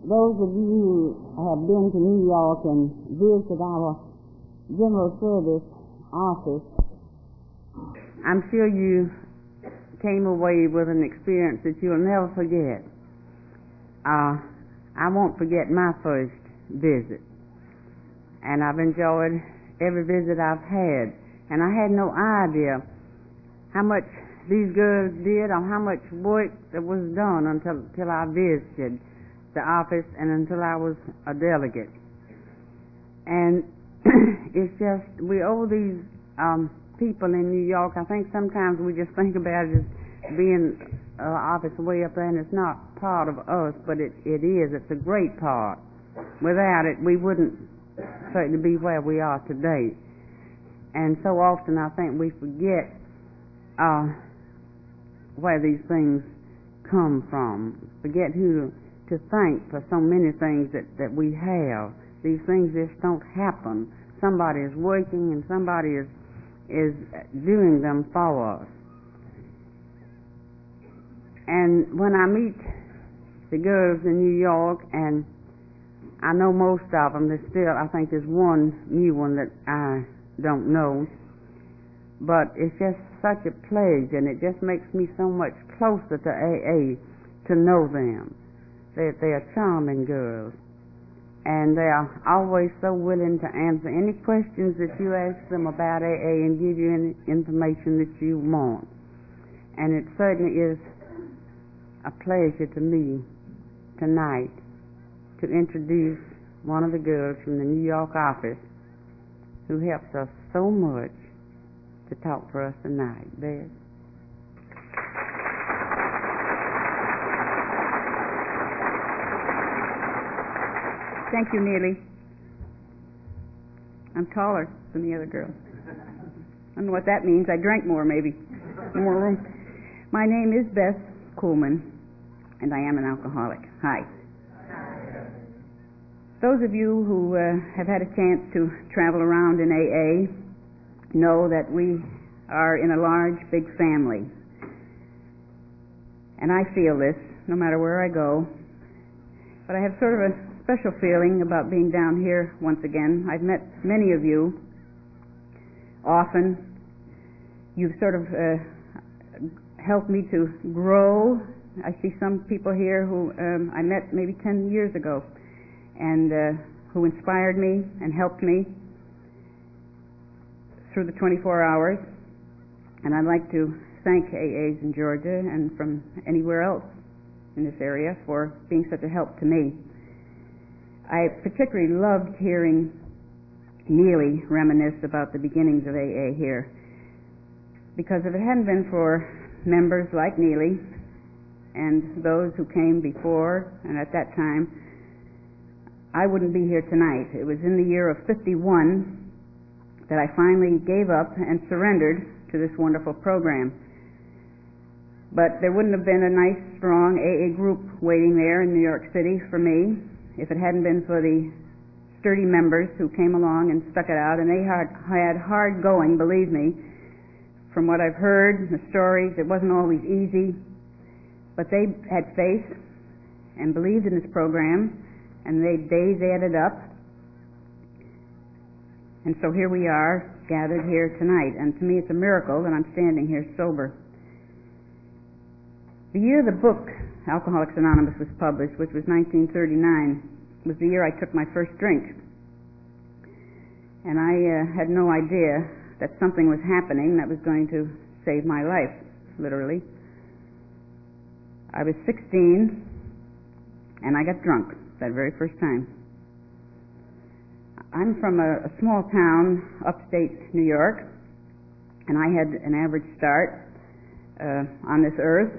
those of you who have been to New York and visited our General Service office, I'm sure you came away with an experience that you'll never forget. I won't forget my first visit, and I've enjoyed every visit I've had, and I had no idea how much these girls did or how much work that was done until I visited the office and until I was a delegate. And it's just, we owe these people in New York. I think sometimes we just think about it as being an office way up there, and it's not part of us, but it is. It's a great part. Without it, we wouldn't certainly be where we are today. And so often I think we forget where these things come from, forget who to thank for so many things that we have. These things just don't happen. Somebody is working and somebody is doing them for us. And when I meet the girls in New York, and I know most of them, there's still, I think there's one new one that I don't know, but it's just such a pleasure, and it just makes me so much closer to AA to know them. They are charming girls, and they are always so willing to answer any questions that you ask them about AA and give you any information that you want. And it certainly is a pleasure to me tonight to introduce one of the girls from the New York office who helps us so much to talk for us tonight. Beth. Thank you, Neely. I'm taller than the other girls. I don't know what that means. I drank more, maybe. More room. My name is Beth Kuhlman, and I am an alcoholic. Hi. Those of you who have had a chance to travel around in AA know that we are in a large, big family. And I feel this no matter where I go. But I have sort of a special feeling about being down here once again. I've met many of you often. You've sort of helped me to grow. I see some people here who I met maybe 10 years ago, and who inspired me and helped me through the 24 hours. And I'd like to thank AAs in Georgia and from anywhere else in this area for being such a help to me. I particularly loved hearing Neely reminisce about the beginnings of AA here, because if it hadn't been for members like Neely and those who came before and at that time, I wouldn't be here tonight. It was in the year of 51 that I finally gave up and surrendered to this wonderful program. But there wouldn't have been a nice, strong AA group waiting there in New York City for me if it hadn't been for the sturdy members who came along and stuck it out. And they had hard going, believe me. From what I've heard, the stories, it wasn't always easy. But they had faith and believed in this program, and the days added up. And so here we are, gathered here tonight. And to me it's a miracle that I'm standing here sober. The year the book Alcoholics Anonymous was published, which was 1939, was the year I took my first drink. And I had no idea that something was happening that was going to save my life, literally. I was 16, and I got drunk that very first time. I'm from a small town, upstate New York, and I had an average start on this earth.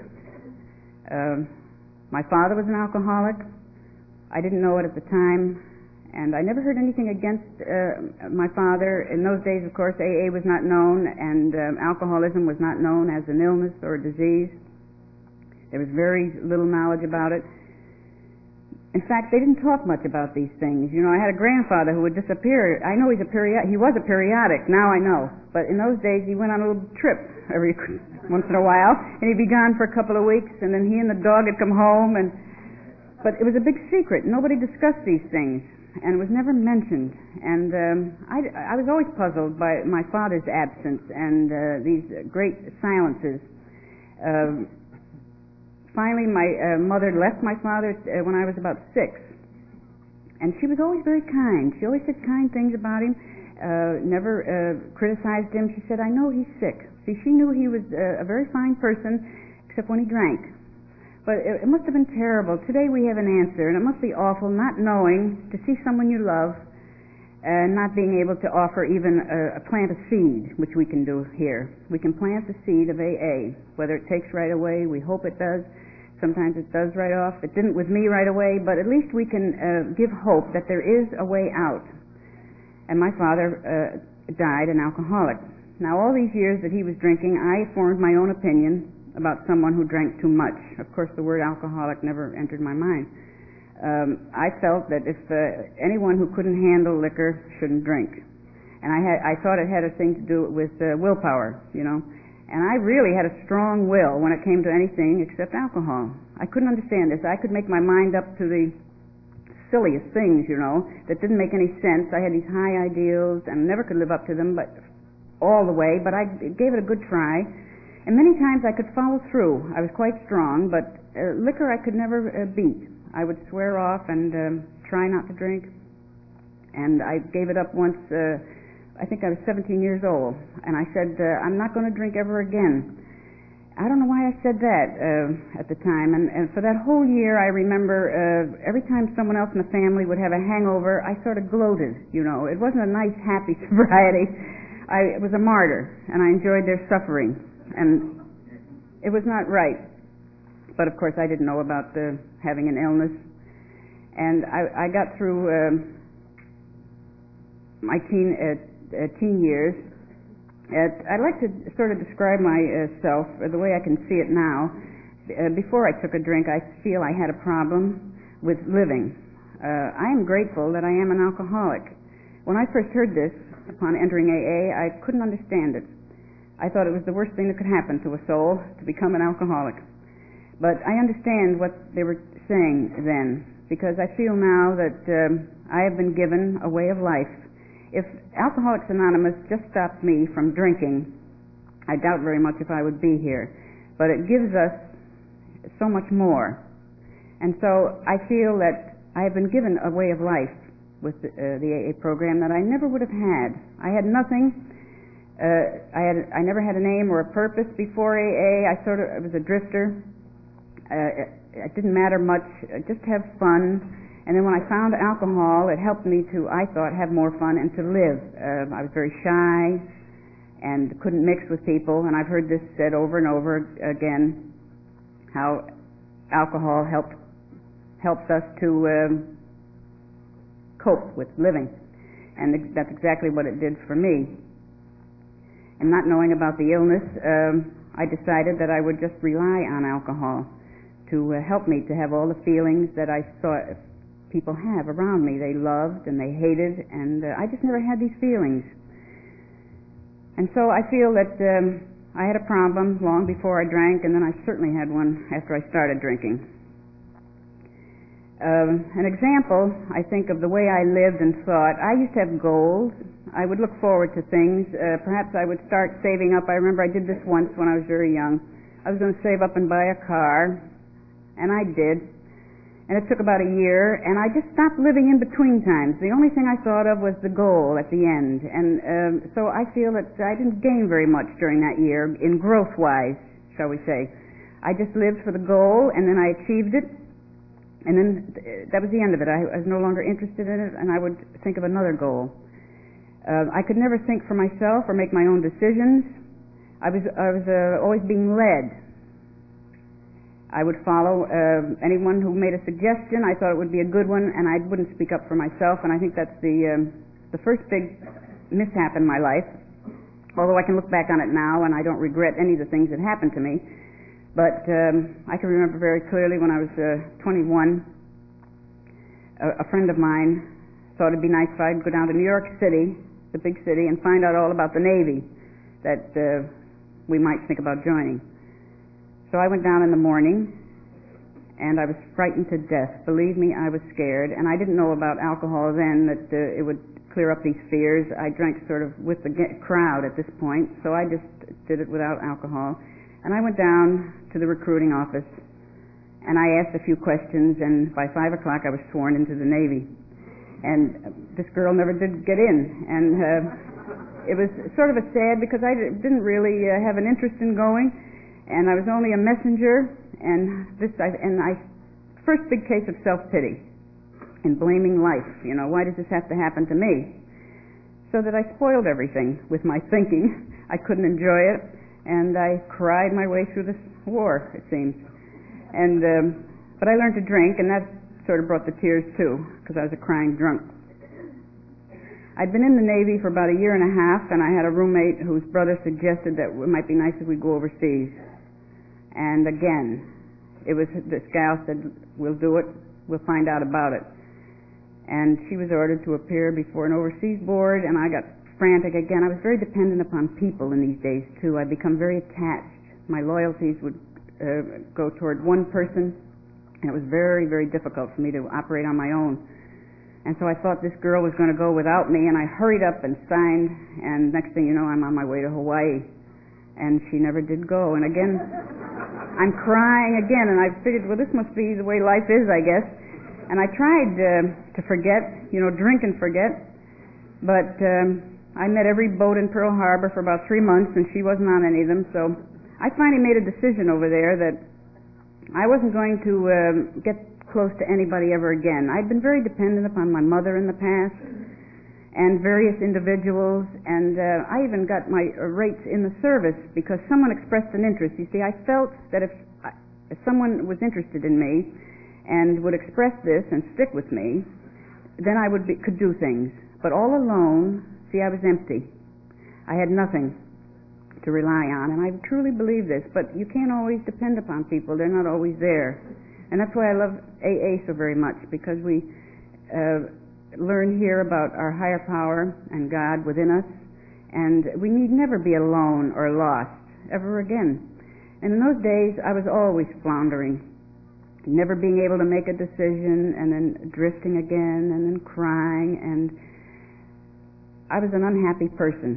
My father was an alcoholic. I didn't know it at the time, and I never heard anything against my father. In those days, of course, AA was not known, and alcoholism was not known as an illness or a disease. There was very little knowledge about it. In fact, they didn't talk much about these things. You know, I had a grandfather who would disappear. I know he was a periodic, now I know. But in those days, he went on a little trip every once in a while, and he'd be gone for a couple of weeks, and then he and the dog would come home, and But it was a big secret. Nobody discussed these things, and it was never mentioned. And I was always puzzled by my father's absence and these great silences. Finally, my mother left my father when I was about 6. And she was always very kind. She always said kind things about him, never criticized him. She said, I know he's sick. See, she knew he was a very fine person, except when he drank. But it must have been terrible. Today we have an answer, and it must be awful not knowing to see someone you love and not being able to offer even plant a seed, which we can do here. We can plant the seed of AA. Whether it takes right away, we hope it does. Sometimes it does right off. It didn't with me right away, but at least we can give hope that there is a way out. And my father died an alcoholic. Now, all these years that he was drinking, I formed my own opinion about someone who drank too much. Of course, the word alcoholic never entered my mind. I felt that if anyone who couldn't handle liquor shouldn't drink. And I thought it had a thing to do with willpower, you know. And I really had a strong will when it came to anything except alcohol. I couldn't understand this. I could make my mind up to the silliest things, you know, that didn't make any sense. I had these high ideals and never could live up to them but all the way, but I gave it a good try. And many times I could follow through. I was quite strong, but liquor I could never beat. I would swear off and try not to drink. And I gave it up once, I think I was 17 years old, and I said, I'm not going to drink ever again. I don't know why I said that at the time, and for that whole year I remember every time someone else in the family would have a hangover, I sort of gloated, you know. It wasn't a nice, happy sobriety. I was a martyr, and I enjoyed their suffering, and it was not right. But of course I didn't know about having an illness, and I got through my teen years. I'd like to sort of describe myself the way I can see it now. Before I took a drink, I feel I had a problem with living. I am grateful that I am an alcoholic. When I first heard this upon entering AA, I couldn't understand it. I thought it was the worst thing that could happen to a soul, to become an alcoholic. But I understand what they were saying then, because I feel now that I have been given a way of life. If Alcoholics Anonymous just stopped me from drinking, I doubt very much if I would be here. But it gives us so much more. And so I feel that I have been given a way of life with the AA program that I never would have had. I had nothing. I never had a name or a purpose before AA. I was a drifter. It didn't matter much. Just have fun. And then when I found alcohol, it helped me to, I thought, have more fun and to live. I was very shy and couldn't mix with people, and I've heard this said over and over again, how alcohol helps us to cope with living. And that's exactly what it did for me. And not knowing about the illness, I decided that I would just rely on alcohol to help me to have all the feelings that I saw people have around me. They loved and they hated, and I just never had these feelings. And so I feel that I had a problem long before I drank, and then I certainly had one after I started drinking. An example, I think, of the way I lived and thought, I used to have goals. I would look forward to things. Perhaps I would start saving up. I remember I did this once when I was very young. I was going to save up and buy a car, and I did. And it took about a year, and I just stopped living in between times. The only thing I thought of was the goal at the end. And so I feel that I didn't gain very much during that year, in growth-wise, shall we say. I just lived for the goal, and then I achieved it, and then that was the end of it. I was no longer interested in it, and I would think of another goal. I could never think for myself or make my own decisions. I was always being led. I would follow anyone who made a suggestion. I thought it would be a good one, and I wouldn't speak up for myself, and I think that's the first big mishap in my life, although I can look back on it now, and I don't regret any of the things that happened to me. But I can remember very clearly when I was 21, a friend of mine thought it'd be nice if I'd go down to New York City, the big city, and find out all about the Navy that we might think about joining. So I went down in the morning, and I was frightened to death. Believe me, I was scared, and I didn't know about alcohol then, that it would clear up these fears. I drank sort of with the crowd at this point, so I just did it without alcohol. And I went down to the recruiting office, and I asked a few questions, and by 5 o'clock I was sworn into the Navy. And this girl never did get in, and it was sort of a sad, because I didn't really have an interest in going, and I was only a messenger, and I first big case of self-pity and blaming life. You know, why does this have to happen to me? So that I spoiled everything with my thinking. I couldn't enjoy it, and I cried my way through this war, it seems. And but I learned to drink, and that sort of brought the tears too, because I was a crying drunk. I'd been in the Navy for about a year and a half, and I had a roommate whose brother suggested that it might be nice if we go overseas. And again, this gal said, "We'll do it. We'll find out about it." And she was ordered to appear before an overseas board, and I got frantic again. I was very dependent upon people in these days too. I'd become very attached. My loyalties would go toward one person, and it was very, very difficult for me to operate on my own. And so I thought this girl was going to go without me, and I hurried up and signed, and next thing you know, I'm on my way to Hawaii. And she never did go. And again, I'm crying again, and I figured, well, this must be the way life is, I guess. And I tried to forget, drink and forget, but I met every boat in Pearl Harbor for about 3 months, and she wasn't on any of them, so I finally made a decision over there that I wasn't going to get close to anybody ever again. I'd been very dependent upon my mother in the past and various individuals, and I even got my rates in the service because someone expressed an interest. You see, I felt that if someone was interested in me and would express this and stick with me, then I could do things. But all alone, see, I was empty. I had nothing to rely on, and I truly believe this, but you can't always depend upon people. They're not always there. And that's why I love AA so very much, because we learn here about our higher power and God within us, and we need never be alone or lost ever again. And in those days, I was always floundering, never being able to make a decision, and then drifting again, and then crying, and I was an unhappy person.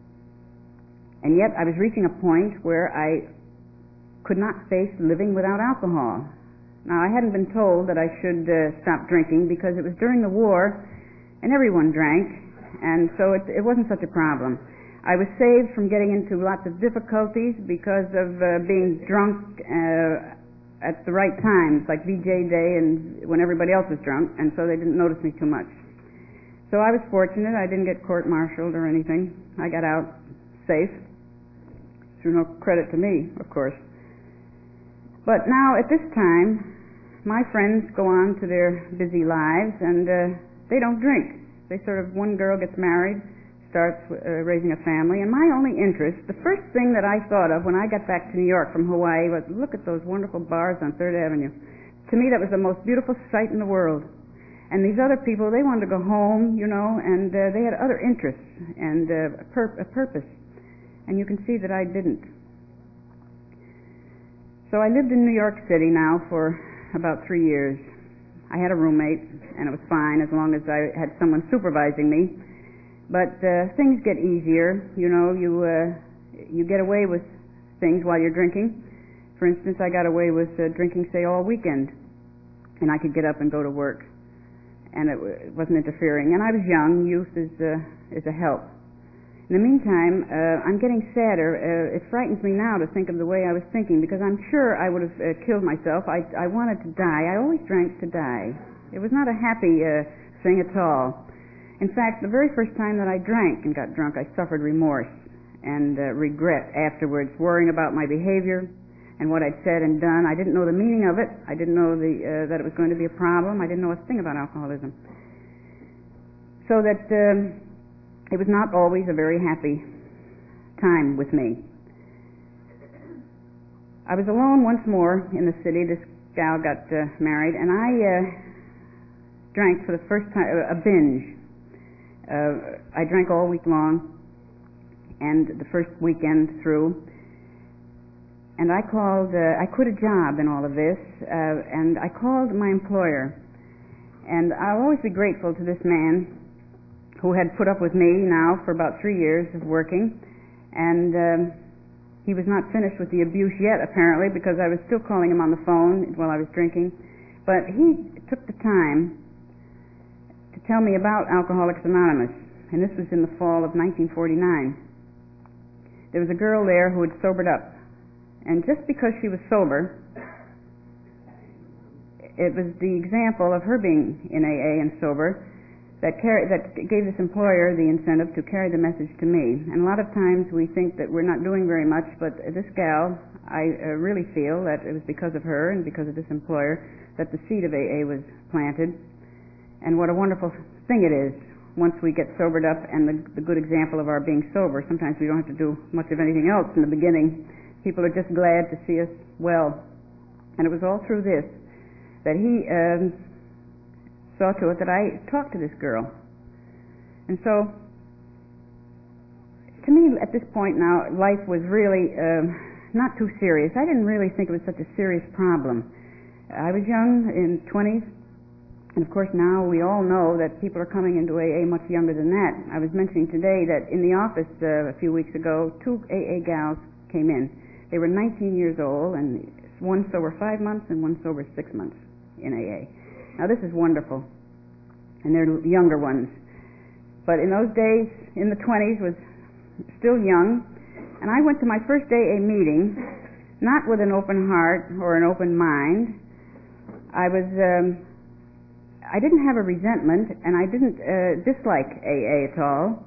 And yet I was reaching a point where I could not face living without alcohol. Now, I hadn't been told that I should stop drinking because it was during the war and everyone drank, and so it wasn't such a problem. I was saved from getting into lots of difficulties because of being drunk at the right times, like VJ Day and when everybody else was drunk, and so they didn't notice me too much. So I was fortunate. I didn't get court-martialed or anything. I got out safe, through no credit to me, of course. But now, at this time, my friends go on to their busy lives, and they don't drink. They one girl gets married, starts raising a family, and my only interest, the first thing that I thought of when I got back to New York from Hawaii was, look at those wonderful bars on 3rd Avenue. To me, that was the most beautiful sight in the world. And these other people, they wanted to go home, and they had other interests and a purpose. And you can see that I didn't. So I lived in New York City now for about 3 years. I had a roommate, and it was fine as long as I had someone supervising me. But things get easier, you get away with things while you're drinking. For instance, I got away with drinking, say, all weekend, and I could get up and go to work, and it wasn't interfering. And I was young. Youth is a help. In the meantime, I'm getting sadder. It frightens me now to think of the way I was thinking, because I'm sure I would have killed myself. I wanted to die. I always drank to die. It was not a happy thing at all. In fact, the very first time that I drank and got drunk, I suffered remorse and regret afterwards, worrying about my behavior and what I'd said and done. I didn't know the meaning of it. I didn't know that it was going to be a problem. I didn't know a thing about alcoholism. So that it was not always a very happy time with me. I was alone once more in the city. This gal got married, and I drank for the first time, a binge. I drank all week long, and the first weekend through, And I quit a job in all of this, and I called my employer. And I'll always be grateful to this man who had put up with me now for about 3 years of working. And he was not finished with the abuse yet, apparently, because I was still calling him on the phone while I was drinking. But he took the time to tell me about Alcoholics Anonymous, and this was in the fall of 1949. There was a girl there who had sobered up, and just because she was sober, it was the example of her being in AA and sober that gave this employer the incentive to carry the message to me. And a lot of times we think that we're not doing very much, but this gal, I really feel that it was because of her and because of this employer that the seed of AA was planted. And what a wonderful thing it is once we get sobered up, and the good example of our being sober. Sometimes we don't have to do much of anything else in the beginning. People are just glad to see us well. And it was all through this that he saw to it that I talked to this girl. And so, to me, at this point now, life was really not too serious. I didn't really think it was such a serious problem. I was young, in 20s, and of course now we all know that people are coming into AA much younger than that. I was mentioning today that in the office a few weeks ago, 2 AA gals came in. They were 19 years old, and one sober 5 months and one sober 6 months in AA. Now this is wonderful, and they're younger ones. But in those days, in the 20s, was still young, and I went to my first AA meeting, not with an open heart or an open mind. I didn't have a resentment, and I didn't dislike AA at all.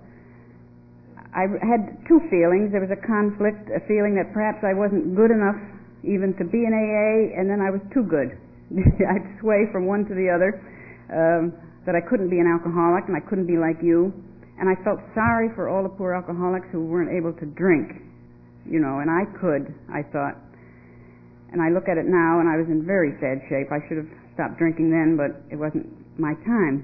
I had 2 feelings. There was a conflict, a feeling that perhaps I wasn't good enough even to be in AA, and then I was too good. I'd sway from one to the other, that I couldn't be an alcoholic and I couldn't be like you. And I felt sorry for all the poor alcoholics who weren't able to drink, and I could, I thought. And I look at it now, and I was in very sad shape. I should have stopped drinking then, but it wasn't my time.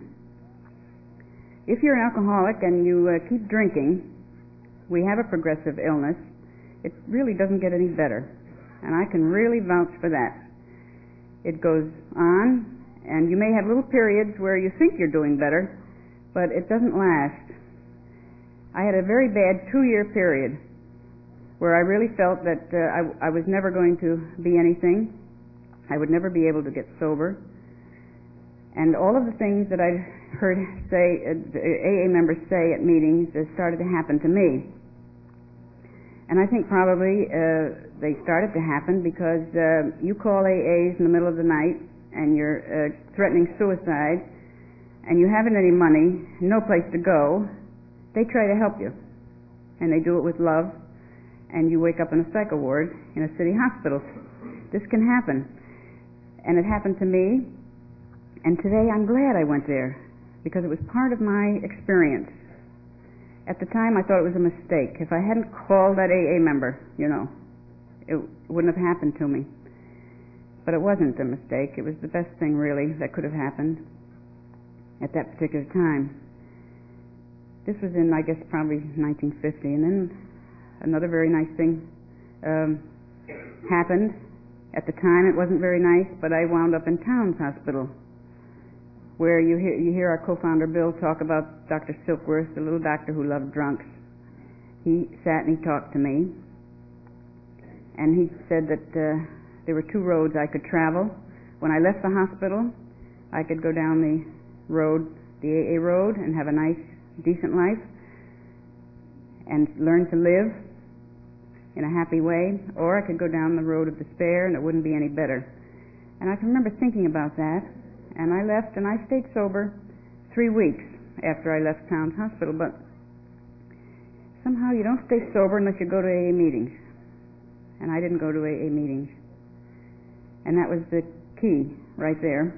If you're an alcoholic and you keep drinking, we have a progressive illness. It really doesn't get any better, and I can really vouch for that. It goes on, and you may have little periods where you think you're doing better, but it doesn't last. I had a very bad 2-year period where I really felt that I was never going to be anything. I would never be able to get sober. And all of the things that I'd heard AA members say at meetings started to happen to me. And I think probably they started to happen because you call AAs in the middle of the night and you're threatening suicide and you haven't any money, no place to go. They try to help you, and they do it with love, and you wake up in a psych ward in a city hospital. This can happen, and it happened to me, and today I'm glad I went there because it was part of my experience. At the time I thought it was a mistake. If I hadn't called that AA member, it wouldn't have happened to me. But it wasn't a mistake. It was the best thing really that could have happened at that particular time. This was in, I guess, probably 1950. And then another very nice thing happened. At the time it wasn't very nice, but I wound up in Towns Hospital, where you hear our co-founder Bill talk about Dr. Silkworth, the little doctor who loved drunks. He sat and he talked to me, and he said that there were 2 roads I could travel. When I left the hospital, I could go down the road, the AA road, and have a nice, decent life and learn to live in a happy way, or I could go down the road of despair and it wouldn't be any better. And I can remember thinking about that, and I left and I stayed sober 3 weeks after I left Towns Hospital, but somehow you don't stay sober unless you go to AA meetings, and I didn't go to AA meetings, and that was the key right there.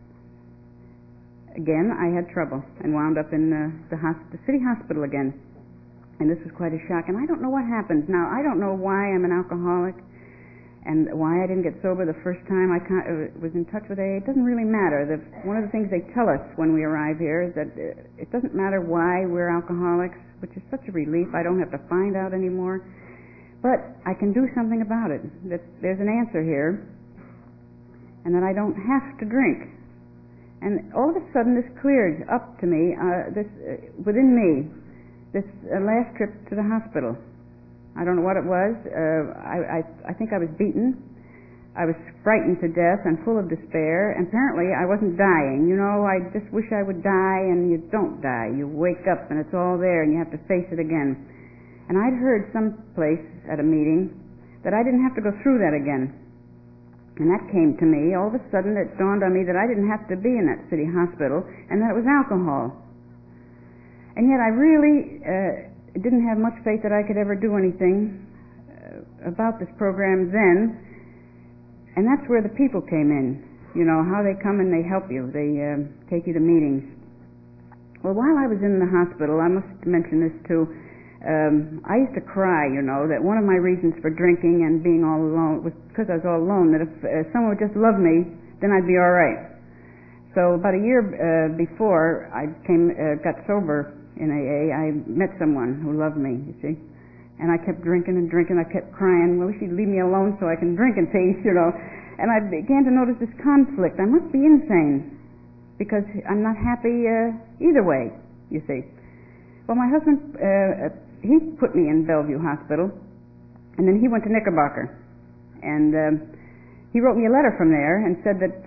Again, I had trouble and wound up in the city hospital again. And this was quite a shock. And I don't know what happened. Now, I don't know why I'm an alcoholic and why I didn't get sober the first time I was in touch with AA. It doesn't really matter. One of the things they tell us when we arrive here is that it doesn't matter why we're alcoholics, which is such a relief. I don't have to find out anymore. but I can do something about it, that there's an answer here, and that I don't have to drink. And all of a sudden this cleared up to me, within me, this last trip to the hospital. I don't know what it was. I think I was beaten. I was frightened to death and full of despair. And apparently I wasn't dying. You know, I just wish I would die, and you don't die. You wake up and it's all there and you have to face it again. And I'd heard someplace at a meeting that I didn't have to go through that again. And that came to me. All of a sudden it dawned on me that I didn't have to be in that city hospital, and that it was alcohol. And yet I really didn't have much faith that I could ever do anything about this program then. And that's where the people came in. You know, how they come and they help you. They take you to meetings. Well, while I was in the hospital, I must mention this too, I used to cry, you know, that one of my reasons for drinking and being all alone was because I was all alone, that if someone would just love me, then I'd be all right. So about a year before I got sober in AA, I met someone who loved me, you see. And I kept drinking and drinking. I kept crying, well, she'd leave me alone so I can drink in peace, you know. And I began to notice this conflict. I must be insane because I'm not happy either way, you see. Well, my husband, he put me in Bellevue Hospital, and then he went to Knickerbocker. And he wrote me a letter from there and said that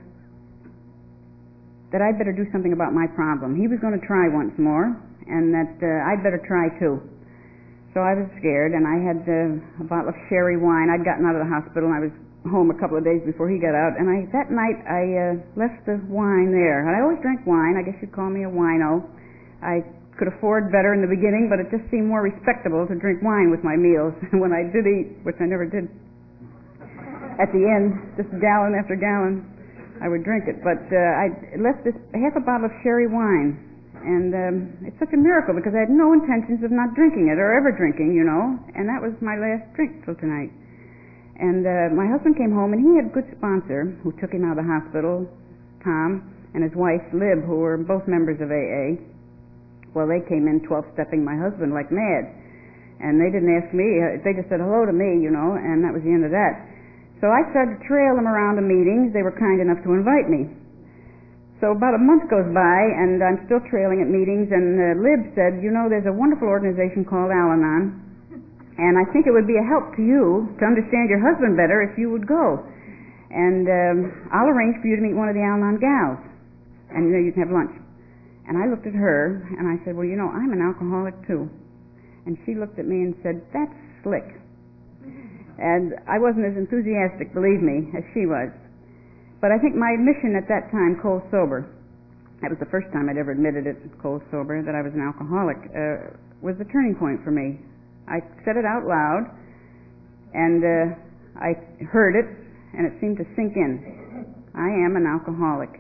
I'd better do something about my problem. He was going to try once more, and that I'd better try too. So I was scared, and I had a bottle of sherry wine. I'd gotten out of the hospital, and I was home a couple of days before he got out. And that night I left the wine there. And I always drank wine. I guess you'd call me a wino. I could afford better in the beginning, but it just seemed more respectable to drink wine with my meals. When I did eat, which I never did, at the end, just gallon after gallon, I would drink it. But I left this half a bottle of sherry wine. And it's such a miracle because I had no intentions of not drinking it or ever drinking, you know. And that was my last drink till tonight. And my husband came home, and he had a good sponsor who took him out of the hospital, Tom, and his wife, Lib, who were both members of AA. Well, they came in 12-stepping my husband like mad. And they didn't ask me. They just said hello to me, you know, and that was the end of that. So I started to trail them around to meetings. They were kind enough to invite me. So about a month goes by, and I'm still trailing at meetings, and Lib said, you know, there's a wonderful organization called Al-Anon, and I think it would be a help to you to understand your husband better if you would go. And I'll arrange for you to meet one of the Al-Anon gals, and, you know, you can have lunch. And I looked at her, and I said, well, you know, I'm an alcoholic too. And she looked at me and said, that's slick. And I wasn't as enthusiastic, believe me, as she was. But I think my admission at that time, cold sober, that was the first time I'd ever admitted it, cold sober, that I was an alcoholic, was the turning point for me. I said it out loud, and I heard it, and it seemed to sink in. I am an alcoholic.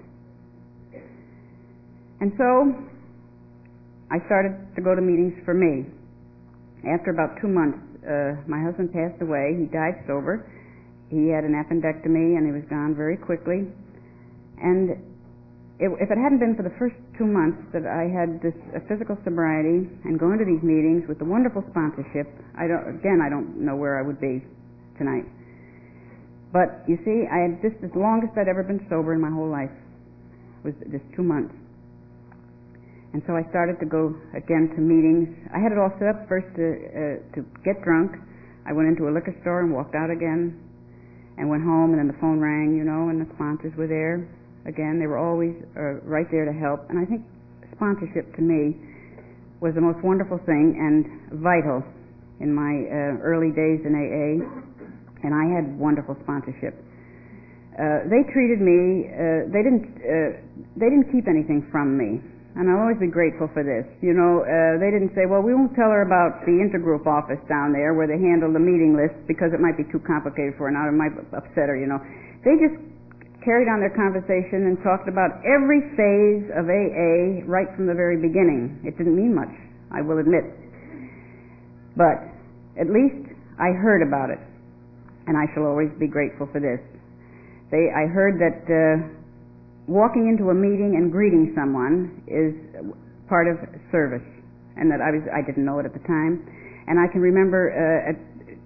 And so I started to go to meetings for me. After about 2 months, my husband passed away. He died sober. He had an appendectomy, and he was gone very quickly. And if it hadn't been for the first 2 months that I had this physical sobriety and going to these meetings with the wonderful sponsorship, I don't know where I would be tonight. But you see, this is the longest I'd ever been sober in my whole life, was just 2 months. And so I started to go again to meetings. I had it all set up first to get drunk. I went into a liquor store and walked out again, and went home, and then the phone rang, you know, and the sponsors were there. Again, they were always right there to help. And I think sponsorship to me was the most wonderful thing and vital in my early days in AA, and I had wonderful sponsorship. They treated me, they didn't keep anything from me. And I'll always be grateful for this. You know, they didn't say, well, we won't tell her about the intergroup office down there where they handle the meeting list because it might be too complicated for her now, it might upset her, you know. They just carried on their conversation and talked about every phase of AA right from the very beginning. It didn't mean much, I will admit. But at least I heard about it, and I shall always be grateful for this. I heard that walking into a meeting and greeting someone is part of service, and that I didn't know it at the time. And I can remember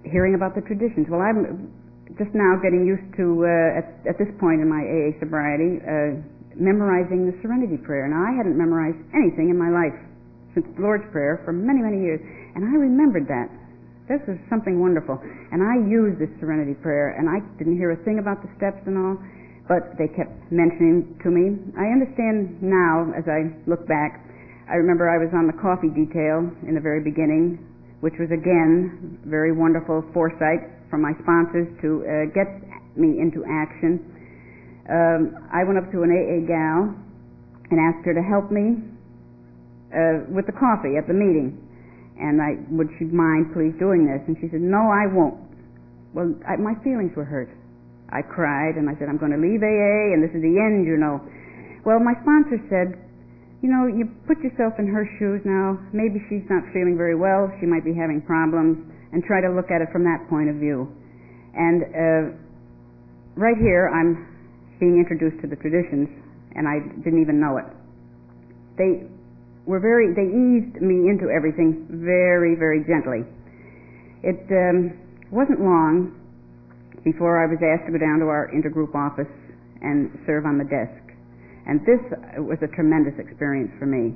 hearing about the traditions. Well, I'm just now getting used to, at this point in my AA sobriety, memorizing the Serenity Prayer. Now, I hadn't memorized anything in my life since the Lord's Prayer for many, many years, and I remembered that. This was something wonderful. And I used this Serenity Prayer, and I didn't hear a thing about the steps and all, but they kept mentioning to me. I understand now, as I look back, I remember I was on the coffee detail in the very beginning, which was, again, very wonderful foresight from my sponsors to get me into action. I went up to an AA gal and asked her to help me with the coffee at the meeting. And would she mind please doing this? And she said, no, I won't. Well, my feelings were hurt. I cried and I said, I'm going to leave AA and this is the end, you know. Well, my sponsor said, you know, you put yourself in her shoes now. Maybe she's not feeling very well. She might be having problems, and try to look at it from that point of view. And right here, I'm being introduced to the traditions, and I didn't even know it. They eased me into everything very, very gently. It wasn't long before I was asked to go down to our intergroup office and serve on the desk. And this was a tremendous experience for me.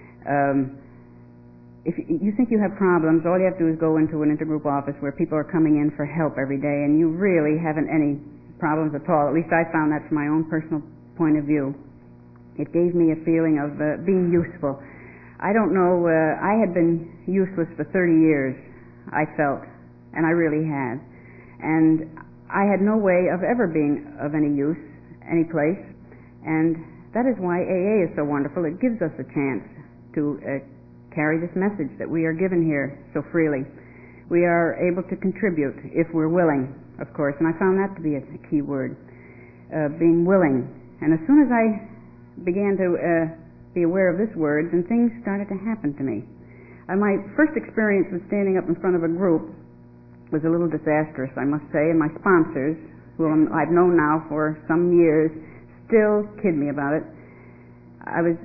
If you think you have problems, all you have to do is go into an intergroup office where people are coming in for help every day, and you really haven't any problems at all. At least I found that from my own personal point of view. It gave me a feeling of being useful. I don't know, I had been useless for 30 years, I felt, and I really had. And I had no way of ever being of any use, any place, and that is why AA is so wonderful. It gives us a chance to carry this message that we are given here so freely. We are able to contribute if we're willing, of course, and I found that to be a key word, being willing. And as soon as I began to be aware of this word, then things started to happen to me. My first experience with standing up in front of a group was a little disastrous, I must say, and my sponsors, who I've known now for some years, still kid me about it. I was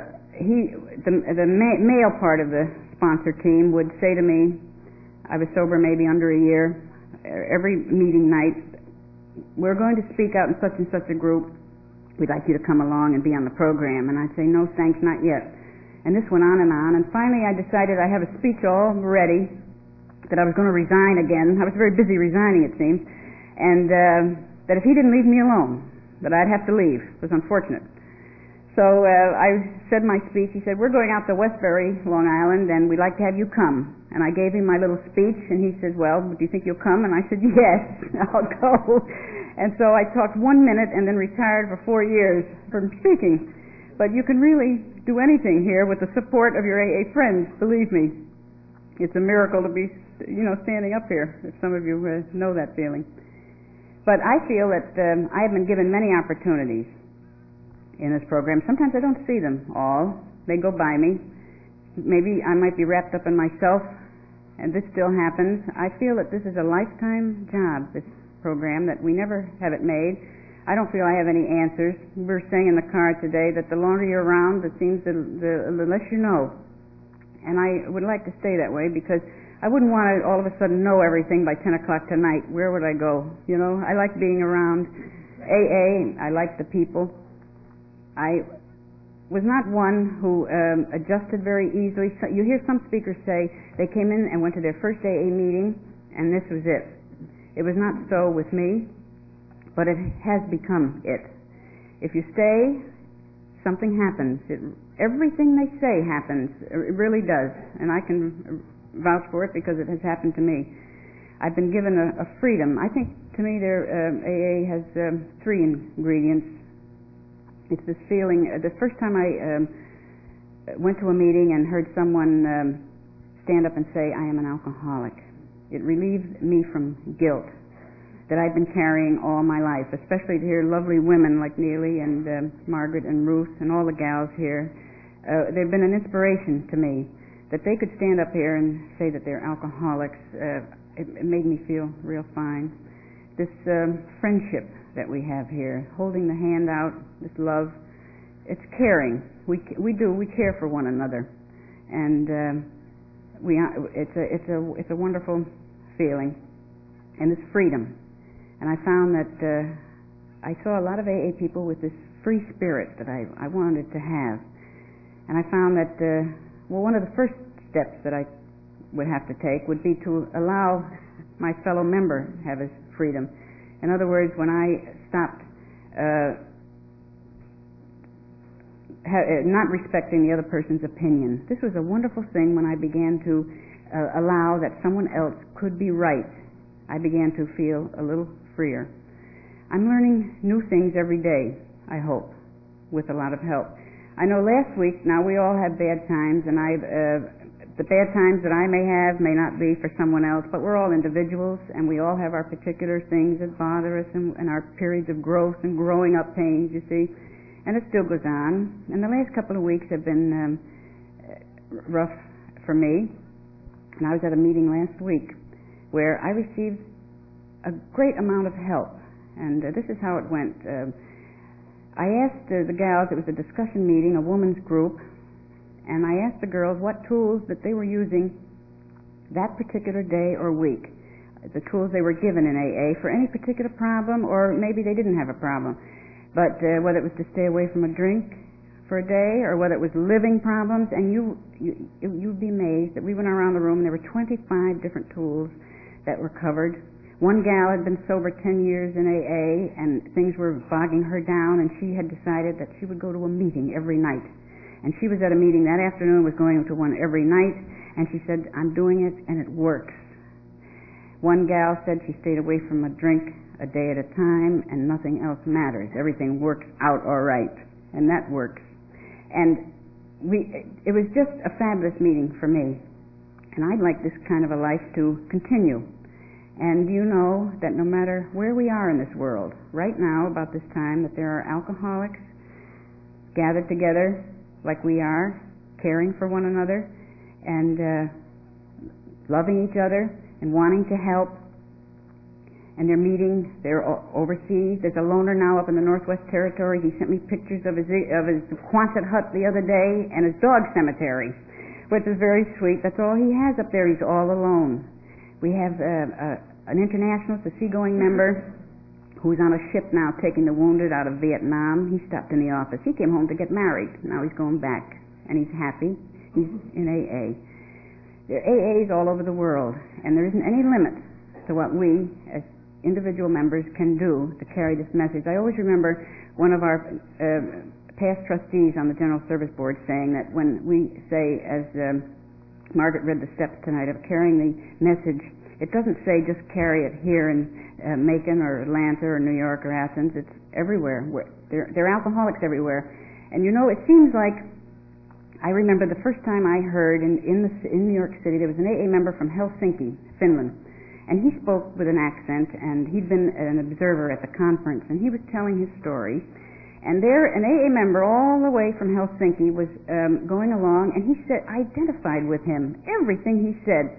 the male part of the sponsor team would say to me, I was sober maybe under a year, every meeting night, we're going to speak out in such and such a group, we'd like you to come along and be on the program. And I'd say, no thanks, not yet. And this went on, and finally I decided I have a speech all ready, that I was going to resign again. I was very busy resigning, it seems, and that if he didn't leave me alone, that I'd have to leave. It was unfortunate. So I said my speech. He said, we're going out to Westbury, Long Island, and we'd like to have you come. And I gave him my little speech, and he said, well, do you think you'll come? And I said, yes, I'll go. And so I talked 1 minute and then retired for 4 years from speaking. But you can really do anything here with the support of your AA friends, believe me. It's a miracle to be, standing up here, if some of you know that feeling. But I feel that I have been given many opportunities in this program. Sometimes I don't see them all. They go by me. Maybe I might be wrapped up in myself, and this still happens. I feel that this is a lifetime job, this program, that we never have it made. I don't feel I have any answers. We were saying in the car today that the longer you're around, it seems the less you know. And I would like to stay that way, because I wouldn't want to all of a sudden know everything by 10 o'clock tonight. Where would I go? I like being around AA. I like the people. I was not one who adjusted very easily. So you hear some speakers say they came in and went to their first AA meeting, and this was it. It was not so with me, but it has become it. If you stay, something happens. Everything they say happens. It really does, and I can vouch for it because it has happened to me. I've been given a freedom. I think to me AA has 3 ingredients. It's this feeling. The first time I went to a meeting and heard someone stand up and say, I am an alcoholic, it relieved me from guilt that I've been carrying all my life, especially to hear lovely women like Neely and Margaret and Ruth and all the gals here. They've been an inspiration to me. That they could stand up here and say that they're alcoholics, it made me feel real fine. This friendship that we have here, holding the hand out, this love, it's caring. We care for one another, and it's a wonderful feeling. and this freedom. And I found that I saw a lot of AA people with this free spirit that I wanted to have. And I found that, one of the first steps that I would have to take would be to allow my fellow member to have his freedom. In other words, when I stopped not respecting the other person's opinion, this was a wonderful thing when I began to allow that someone else could be right. I began to feel a little freer. I'm learning new things every day, I hope, with a lot of help. I know last week, now we all have bad times, and the bad times that I may have may not be for someone else, but we're all individuals, and we all have our particular things that bother us and our periods of growth and growing up pains, you see, and it still goes on. And the last couple of weeks have been rough for me, and I was at a meeting last week where I received a great amount of help, and this is how it went. I asked the gals, it was a discussion meeting, a women's group, and I asked the girls what tools that they were using that particular day or week, the tools they were given in AA for any particular problem, or maybe they didn't have a problem, but whether it was to stay away from a drink for a day, or whether it was living problems. And you'd be amazed that we went around the room and there were 25 different tools that were covered. One gal had been sober 10 years in AA, and things were bogging her down, and she had decided that she would go to a meeting every night. And she was at a meeting that afternoon, was going to one every night, and she said, I'm doing it, and it works. One gal said she stayed away from a drink a day at a time, and nothing else matters. Everything works out all right, and that works. And it was just a fabulous meeting for me, and I'd like this kind of a life to continue. And you know that no matter where we are in this world, right now, about this time, that there are alcoholics gathered together like we are, caring for one another, and loving each other, and wanting to help. And they're meeting, they're overseas. There's a loner now up in the Northwest Territory. He sent me pictures of his Quonset hut the other day, and his dog cemetery, which is very sweet. That's all he has up there. He's all alone. We have an international, it's a seagoing member, who's on a ship now taking the wounded out of Vietnam. He stopped in the office. He came home to get married. Now he's going back, and he's happy. He's in AA. There are AAs all over the world, and there isn't any limit to what we, as individual members, can do to carry this message. I always remember one of our past trustees on the General Service Board saying that when we say, as Margaret read the steps tonight, of carrying the message, it doesn't say just carry it here in Macon or Atlanta or New York or Athens. It's everywhere. There are alcoholics everywhere. And you know, it seems like, I remember the first time I heard in New York City, there was an AA member from Helsinki, Finland, and he spoke with an accent, and he'd been an observer at the conference, and he was telling his story. And there, an AA member all the way from Helsinki was going along, and he said, identified with him, everything he said.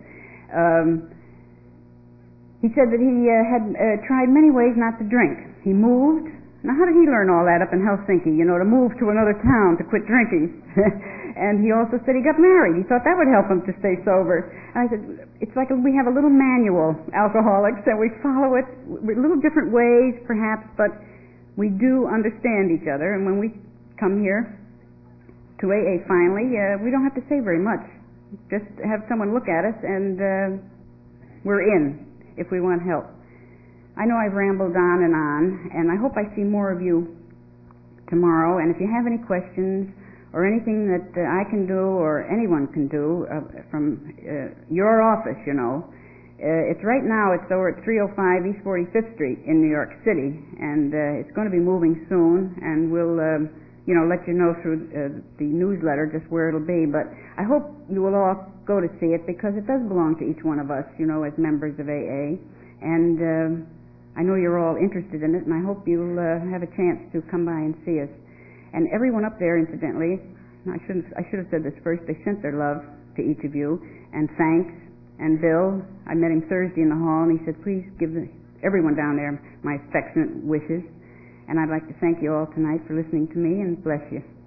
He said that he had tried many ways not to drink. He moved. Now, how did he learn all that up in Helsinki, to move to another town to quit drinking? And he also said he got married. He thought that would help him to stay sober. And I said, it's like we have a little manual, alcoholics, and we follow it with little different ways, perhaps, but we do understand each other. And when we come here to AA finally, we don't have to say very much. Just have someone look at us, and we're in, if we want help. I know I've rambled on, and I hope I see more of you tomorrow. And if you have any questions or anything that I can do or anyone can do from your office, it's right now, it's over at 305 East 45th Street in New York City, and it's going to be moving soon, and we'll let you know through the newsletter just where it'll be. But I hope you will all go to see it, because it does belong to each one of us, as members of AA. And I know you're all interested in it, and I hope you'll have a chance to come by and see us. And everyone up there, incidentally, I should have said this first, they sent their love to each of you, and thanks. And Bill, I met him Thursday in the hall, and he said, please give everyone down there my affectionate wishes. And I'd like to thank you all tonight for listening to me, and bless you.